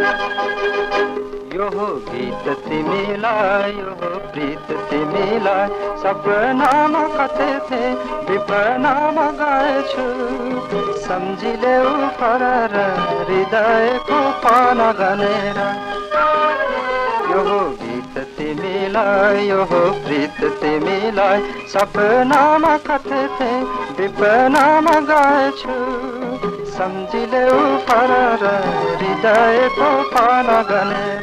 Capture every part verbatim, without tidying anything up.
यो हो गीत तिमीलाई, यो हो प्रीत तिमीलाई, सपनामा कतै थिए विपनामा गाएछु। सम्झिलेऊ फरर हृदयको पाना गनेर। यो हो गीत तिमीलाई, यो हो प्रीत तिमीलाई, सपनामा कतै थिए विपनामा गाएछु। सम्झिलेऊ फरर हृदयको पाना गनेर।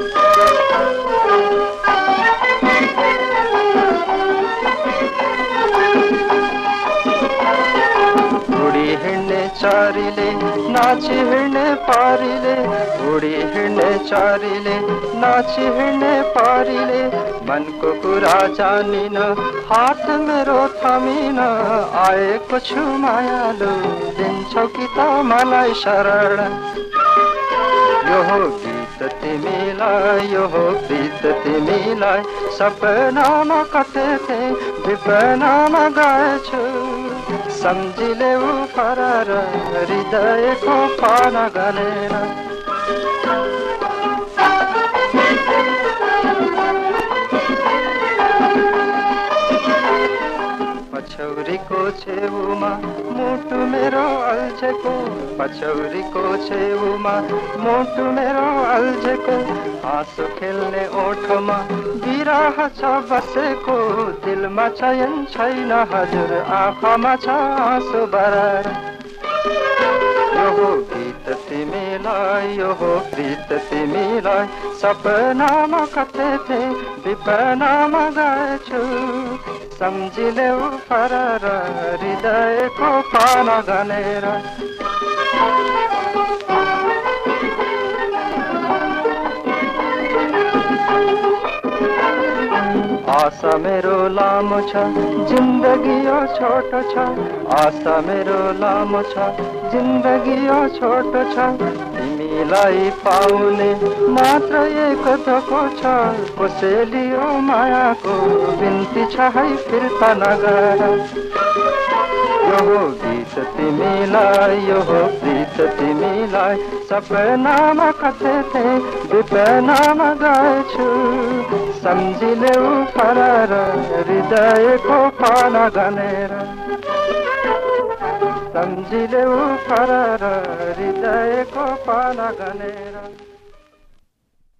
उडी हिँड्ने चारीले नाची हिँड्ने पारीले, उडी हिँड्ने चारीले नाची हिँड्ने पारीले, मनको कुरा जानिन हात मेरो थामिन। आएको छु मायालु दिन्छौ कि त मलाई शरण। यो हो गीत तिमीलाई, यो हो प्रीत तिमीलाई, सपनामा कतै थिए विपनामा गाएछु। सम्झिलेऊ फरर हृदयको पाना गनेर। पछौरीको छेउमा मुटु मेरो अल्झेको, पछौरीको छेउमा मुटु मेरो अल्झेको, हाँसो खेल्ने ओठमा बिरह छ बसेको। दिलमा चयन छैन हजुर, आँखामा छ आँसु बरार। यो हो गीत तिमीलाई, यो हो प्रीत तिमीलाई, सपनामा कतै थिए विपनामा गाएछु। सम्झिलेऊ फरर हृदयको पाना गनेर। आशा मेरो लामो छ जिन्दगी यो छोटो छ, आशा मेरो लामो छ जिन्दगी यो छोटो छ। तिमीलाई पाउने मात्र एक धोको छ, कसैले यो मायाको बिन्ती छ है फिर्ता नगर। यो हो गीत तिमीलाई, यो हो प्रीत तिमीलाई, सपनामा कतै थिए विपनामा गाएछु। सम्झिलेऊ फरर हृदयको पाना गनेर। सम्झिलेऊ फरर हृदयको पाना गनेर।